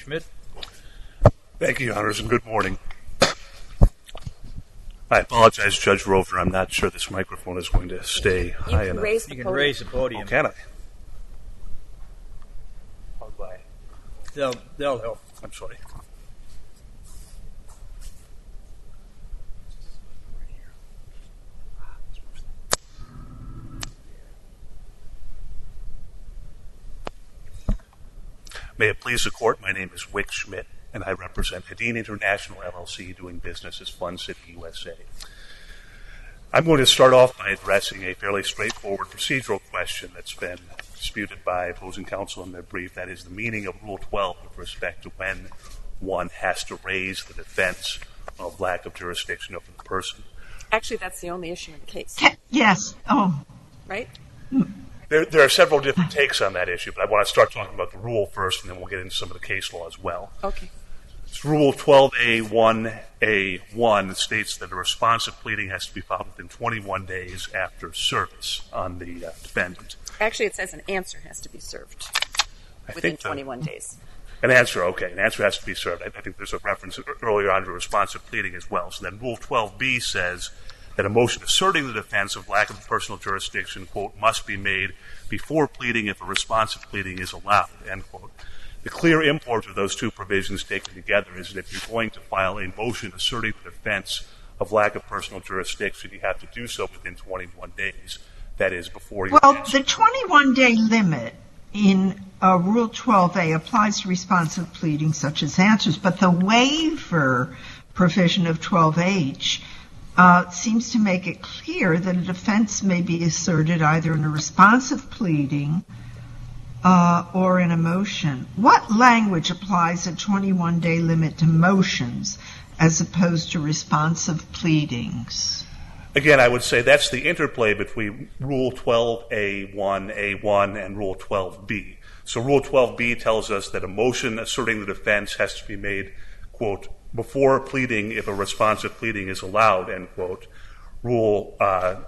Schmidt. Thank you, Your Honors, and good morning. I apologize, Judge Rover. I'm not sure this microphone is going to stay high enough. You can raise the podium. Oh, can I? They'll help. I'm sorry. May it please the Court, my name is Wick Schmidt, and I represent Hedin International, LLC, doing business as Fun City, USA. I'm going to start off by addressing a fairly straightforward procedural question that's been disputed by opposing counsel in their brief. That is the meaning of Rule 12 with respect to when one has to raise the defense of lack of jurisdiction over the person. Actually, that's the only issue in the case. Yes. Oh. Right? There are several different takes on that issue, but I want to start talking about the rule first, and then we'll get into some of the case law as well. Okay. It's Rule 12A1A1 states that a responsive pleading has to be filed within 21 days after service on the defendant. Actually, it says an answer has to be served within 21 days. An answer, okay. An answer has to be served. I think there's a reference earlier on to responsive pleading as well. So then Rule 12B says that a motion asserting the defense of lack of personal jurisdiction, quote, must be made before pleading if a responsive pleading is allowed, end quote. The clear import of those two provisions taken together is that if you're going to file a motion asserting the defense of lack of personal jurisdiction, you have to do so within 21 days. That is, before you answer. The 21-day limit in Rule 12A applies to responsive pleading such as answers, but the waiver provision of 12H seems to make it clear that a defense may be asserted either in a responsive pleading or in a motion. What language applies a 21-day limit to motions as opposed to responsive pleadings? Again, I would say that's the interplay between Rule 12A1A1 and Rule 12B. So Rule 12B tells us that a motion asserting the defense has to be made, quote, before pleading if a responsive pleading is allowed, end quote. Rule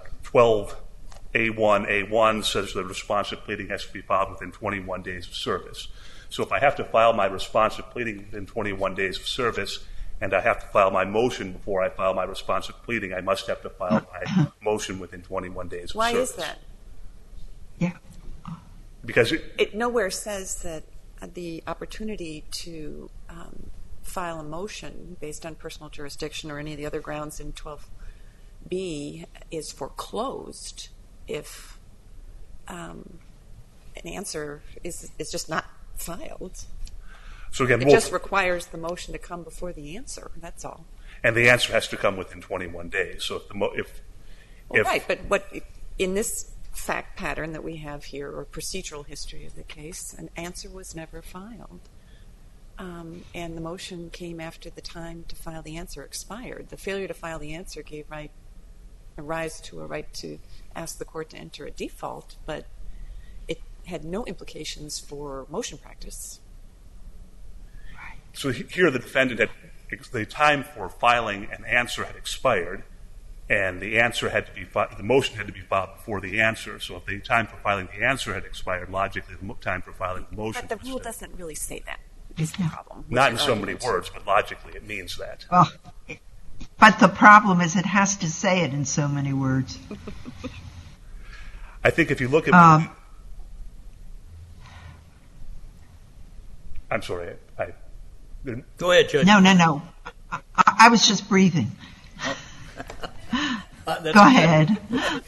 12A1A1 says that a responsive pleading has to be filed within 21 days of service. So if I have to file my responsive pleading within 21 days of service, and I have to file my motion before I file my responsive pleading, I must have to file my motion within 21 days of Why service. is that? Yeah. Because it nowhere says that the opportunity to file a motion based on personal jurisdiction or any of the other grounds in 12B is foreclosed if an answer is just not filed. So again, it just requires the motion to come before the answer. That's all. And the answer has to come within 21 days. So right, but what in this fact pattern that we have here, or procedural history of the case, an answer was never filed, and the motion came after the time to file the answer expired. The failure to file the answer gave rise to a right to ask the court to enter a default, but it had no implications for motion practice. So here the defendant had the time for filing an answer had expired, and the answer had to be the motion had to be filed before the answer. So if the time for filing the answer had expired, logically the time for filing the motion. But the rule doesn't really say that. Is the problem? Not in so many words, but logically it means that. Well, but the problem is it has to say it in so many words. I think if you look at I'm sorry. Go ahead, Judge. No. I was just breathing. Go ahead.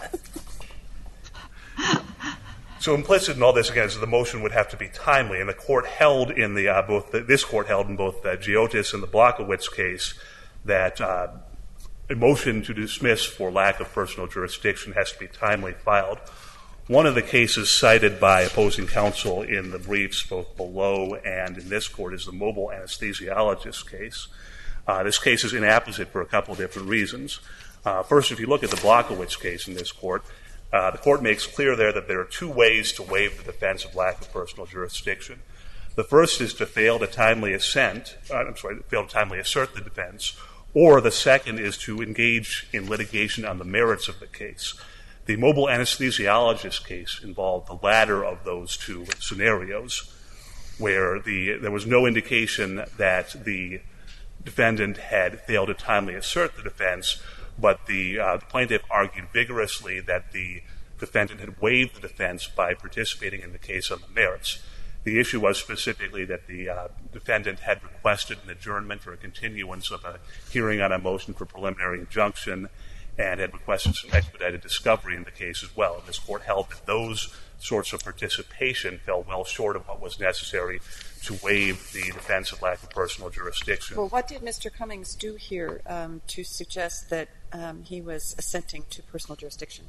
So implicit in all this, again, is that the motion would have to be timely, and the court held in this court held in both Giotis and the Blockowitz case that a motion to dismiss for lack of personal jurisdiction has to be timely filed. One of the cases cited by opposing counsel in the briefs, both below and in this court, is the mobile anesthesiologist case. This case is inapposite for a couple of different reasons. First, if you look at the Blockowitz case in this court, the court makes clear there that there are two ways to waive the defense of lack of personal jurisdiction. The first is to fail to timely assert the defense, or the second is to engage in litigation on the merits of the case. The mobile anesthesiologist case involved the latter of those two scenarios. where there was no indication that the defendant had failed to timely assert the defense, but the plaintiff argued vigorously that the defendant had waived the defense by participating in the case on the merits. The issue was specifically that the defendant had requested an adjournment or a continuance of a hearing on a motion for preliminary injunction and had requested some expedited discovery in the case as well. And this court held that those sorts of participation fell well short of what was necessary to waive the defense of lack of personal jurisdiction. Well, what did Mr. Cummings do here to suggest that he was assenting to personal jurisdiction?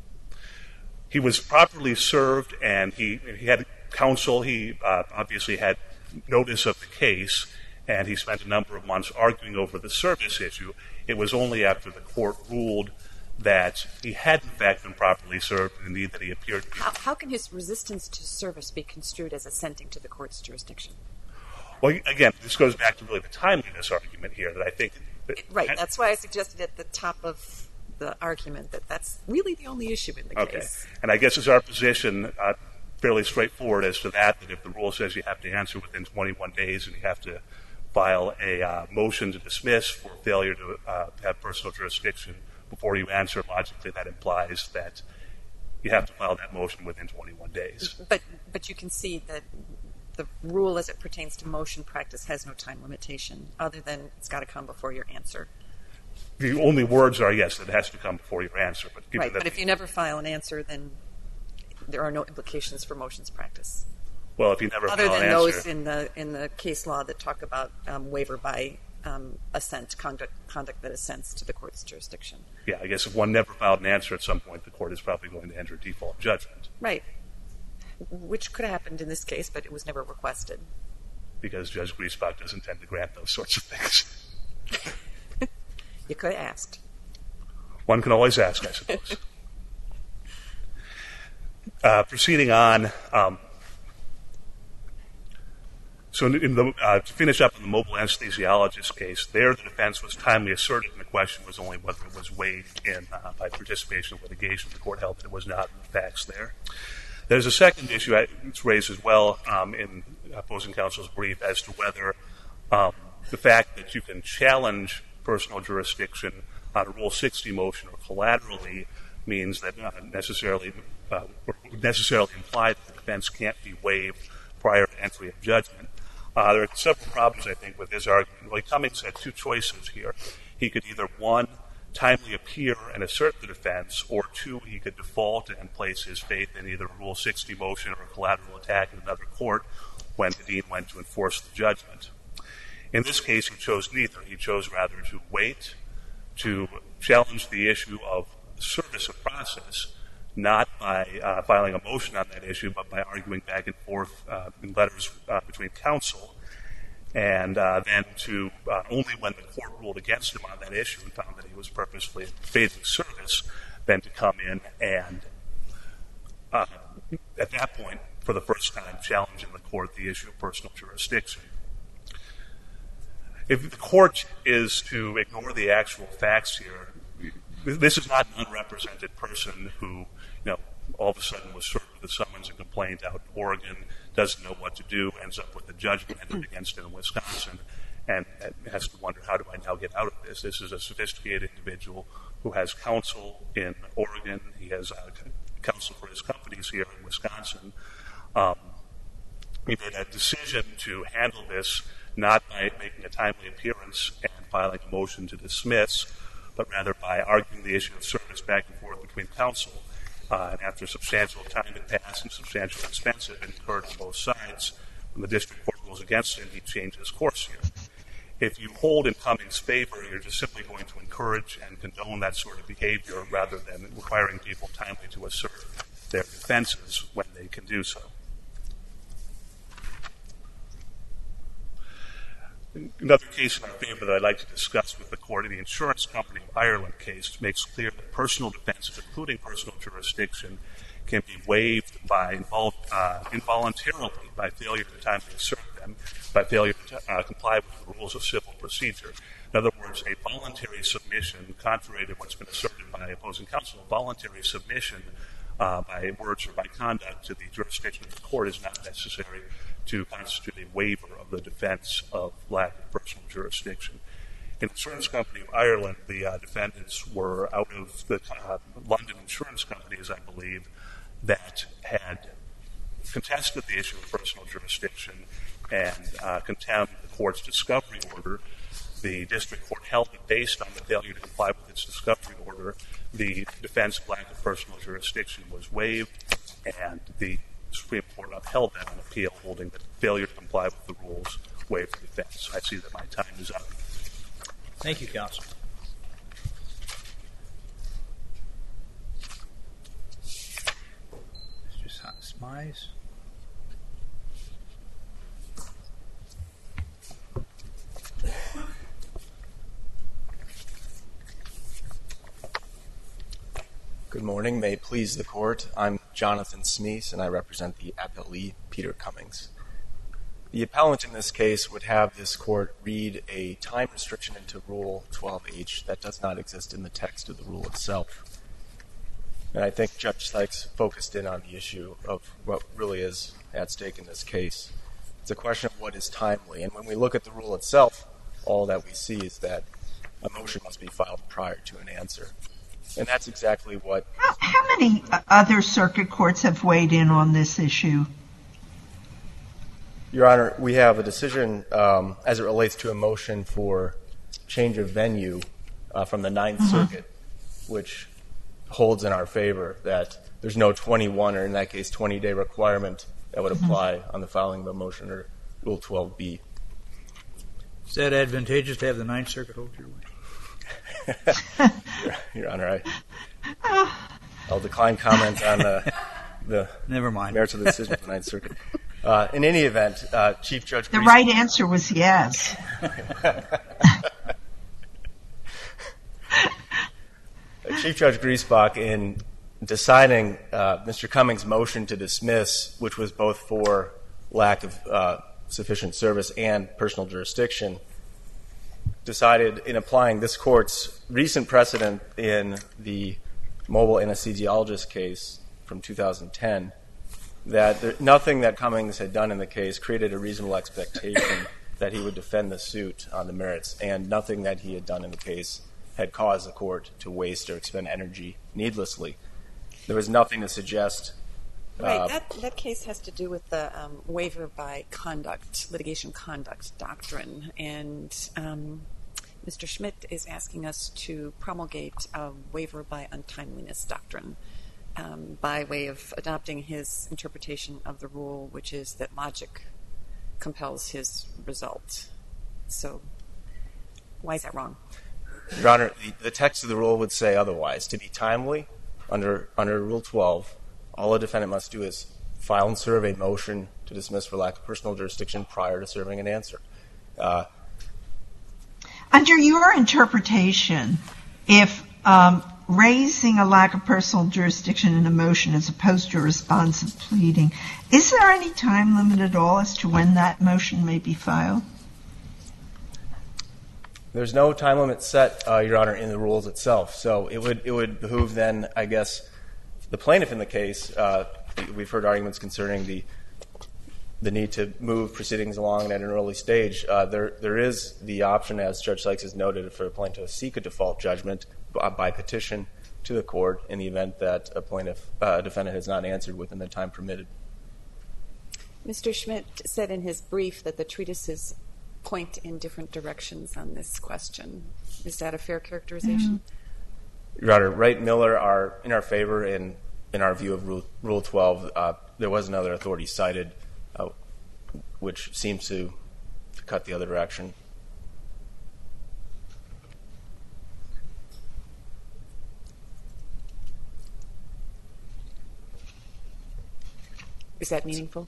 He was properly served, and he had counsel. He obviously had notice of the case, and he spent a number of months arguing over the service issue. It was only after the court ruled that he had, in fact, been properly served, and indeed that he appeared to be. How can his resistance to service be construed as assenting to the court's jurisdiction? Well, again, this goes back to really the timeliness argument here that I think. Right. That's why I suggested at the top of the argument that that's really the only issue in the case. Okay. And I guess it's our position, fairly straightforward as to that if the rule says you have to answer within 21 days and you have to file a motion to dismiss for failure to have personal jurisdiction before you answer, logically that implies that you have to file that motion within 21 days. But you can see that the rule as it pertains to motion practice has no time limitation other than it's got to come before your answer. The only words are, yes, that it has to come before your answer. But if you never file an answer, then there are no implications for motions practice. Well, if you never file an answer. Other than those in the case law that talk about waiver by assent, conduct that assents to the court's jurisdiction. Yeah, I guess if one never filed an answer at some point, the court is probably going to enter default judgment. Right. Which could have happened in this case, but it was never requested. Because Judge Griesbach doesn't tend to grant those sorts of things. You could have asked. One can always ask, I suppose. Proceeding on, to finish up in the mobile anesthesiologist case, there the defense was timely asserted, and the question was only whether it was waived by participation in litigation. The court held that it was not in the facts there. There's a second issue that's raised as well in opposing counsel's brief as to whether the fact that you can challenge personal jurisdiction on a Rule 60 motion or collaterally means that necessarily imply that the defense can't be waived prior to entry of judgment. There are several problems, I think, with this argument. Well, Cummings had two choices here. He could either, one, timely appear and assert the defense, or two, he could default and place his faith in either a Rule 60 motion or a collateral attack in another court when the dean went to enforce the judgment. In this case, he chose neither. He chose rather to wait to challenge the issue of service of process, not by filing a motion on that issue, but by arguing back and forth in letters between counsel, and then to only when the court ruled against him on that issue and found that he was purposefully evading service, then to come in and, at that point, for the first time, challenge in the court the issue of personal jurisdiction. If the court is to ignore the actual facts here, this is not an unrepresented person who, all of a sudden was served with a summons and complaint out in Oregon, doesn't know what to do, ends up with a judgment entered against him in Wisconsin, and has to wonder, how do I now get out of this? This is a sophisticated individual who has counsel in Oregon. He has counsel for his companies here in Wisconsin. He made a decision to handle this not by making a timely appearance and filing a motion to dismiss, but rather by arguing the issue of service back and forth between counsel. And after substantial time had passed and substantial expense had been incurred on both sides, when the district court rules against him, he changed his course here. If you hold in Cummings' favor, you're just simply going to encourage and condone that sort of behavior rather than requiring people timely to assert their defenses when they can do so. Another case in our favor that I'd like to discuss with the court, in the Insurance Company of Ireland case, makes clear that personal defenses, including personal jurisdiction, can be waived by involuntarily by failure to timely assert them, by failure to comply with the rules of civil procedure. In other words, a voluntary submission, contrary to what's been asserted by opposing counsel, a voluntary submission by words or by conduct to the jurisdiction of the court is not necessary to constitute a waiver of the defense of lack of personal jurisdiction. In Insurance Company of Ireland, the defendants were out of the London insurance companies, I believe, that had contested the issue of personal jurisdiction and contemned the court's discovery order. The district court held that based on the failure to comply with its discovery order, the defense of lack of personal jurisdiction was waived, and the Supreme Court upheld that on appeal, holding that failure to comply with the rules waived the defense. I see that my time is up. Thank you, counsel. Mr. Smize. Good morning. May it please the court. I'm Jonathan Smeese, and I represent the appellee, Peter Cummings. The appellant in this case would have this court read a time restriction into Rule 12H that does not exist in the text of the rule itself. And I think Judge Sykes focused in on the issue of what really is at stake in this case. It's a question of what is timely. And when we look at the rule itself, all that we see is that a motion must be filed prior to an answer. And that's exactly what... How many other circuit courts have weighed in on this issue? Your Honor, we have a decision as it relates to a motion for change of venue from the Ninth Circuit, which holds in our favor that there's no 21, or in that case 20-day requirement that would apply on the filing of a motion or Rule 12B. Is that advantageous to have the Ninth Circuit hold your way? Your Honor, I'll decline comment on the Never mind. merits of the decision of the Ninth Circuit. In any event, Chief Judge... The right answer was yes. Chief Judge Griesbach, in deciding Mr. Cummings' motion to dismiss, which was both for lack of sufficient service and personal jurisdiction, decided in applying this court's recent precedent in the mobile anesthesiologist case from 2010 that nothing that Cummings had done in the case created a reasonable expectation that he would defend the suit on the merits, and nothing that he had done in the case had caused the court to waste or expend energy needlessly. There was nothing to suggest... Right, that case has to do with the waiver by conduct, litigation conduct doctrine, and Mr. Schmidt is asking us to promulgate a waiver by untimeliness doctrine by way of adopting his interpretation of the rule, which is that logic compels his result. So why is that wrong? Your Honor, the text of the rule would say otherwise. To be timely, under Rule 12, all a defendant must do is file and serve a motion to dismiss for lack of personal jurisdiction prior to serving an answer. Under your interpretation, if raising a lack of personal jurisdiction in a motion as opposed to a responsive pleading, is there any time limit at all as to when that motion may be filed? There's no time limit set, Your Honor, in the rules itself. So it would behoove then, I guess, the plaintiff in the case. We've heard arguments concerning the need to move proceedings along at an early stage. There is the option, as Judge Sykes has noted, for a plaintiff to seek a default judgment by petition to the court in the event that a defendant has not answered within the time permitted. Mr. Schmidt said in his brief that the treatises point in different directions on this question. Is that a fair characterization? Your Honor, Wright and Miller are in our favor in our view of Rule 12. There was another authority cited which seems to cut the other direction. Is that meaningful?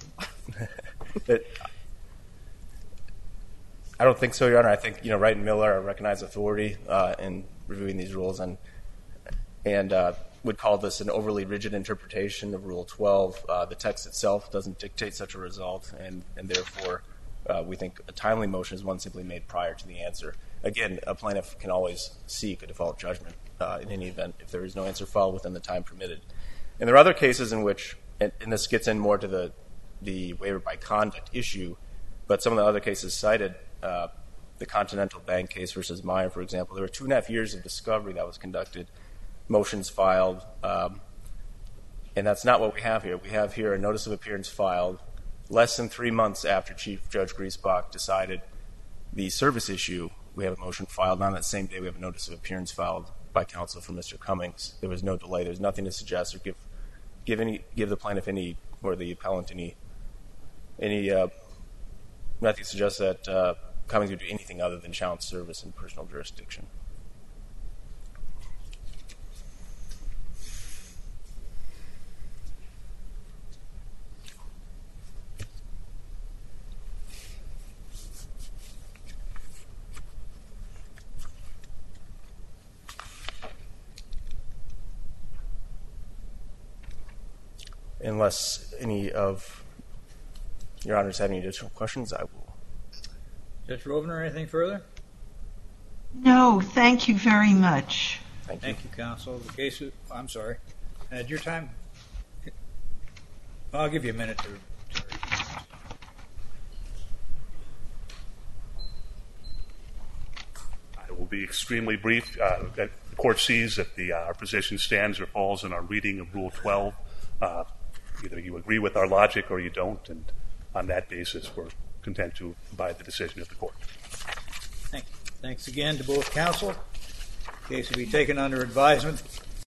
I don't think so, Your Honor. I think Wright and Miller are recognized authority in reviewing these rules, and would call this an overly rigid interpretation of Rule 12. The text itself doesn't dictate such a result, and therefore we think a timely motion is one simply made prior to the answer. Again, a plaintiff can always seek a default judgment in any event if there is no answer filed within the time permitted. And there are other cases in which, and this gets in more to the waiver by conduct issue, but some of the other cases cited, the Continental Bank case versus Meyer, for example, there were 2.5 years of discovery that was conducted, motions filed, and that's not what we have here. We have here a notice of appearance filed less than 3 months after Chief Judge Griesbach decided the service issue. We have a motion filed. On that same day, we have a notice of appearance filed by counsel for Mr. Cummings. There was no delay. There's nothing to suggest or give the plaintiff any, or the appellant any nothing to suggest that Cummings would do anything other than challenge service in personal jurisdiction. Unless any of your honors have any additional questions, I will. Judge Rovner, anything further? No, thank you very much. Thank you, counsel. The case is, I'm sorry. At your time, I'll give you a minute to I will be extremely brief. The court sees that our position stands or falls in our reading of Rule 12. Either you agree with our logic or you don't, and on that basis, we're content to abide the decision of the court. Thank you. Thanks again to both counsel. The case will be taken under advisement.